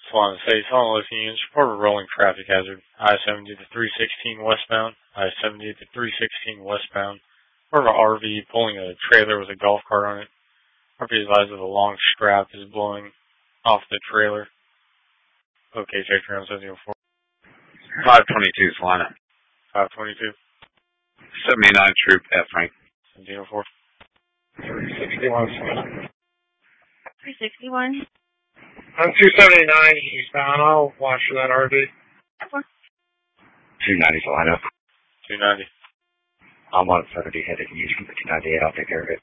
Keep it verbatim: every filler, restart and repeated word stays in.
Swan State, Solid Listing Units, report a rolling traffic hazard. I seventy to three sixteen westbound, I seventy to three sixteen westbound. Report of an R V pulling a trailer with a golf cart on it. R V advised that a long strap is blowing off the trailer. Okay, check around seven oh four. five twenty-two, Salina. five twenty-two. seventy-nine, Troop F. Frank. seven oh four. three sixty-one, Salina. three sixty-one. I'm two seventy-nine eastbound. I'll watch for that R V. two ninety, Salina. two ninety. I'm on seventy headed east from the two ninety-eight. I'll take care of it.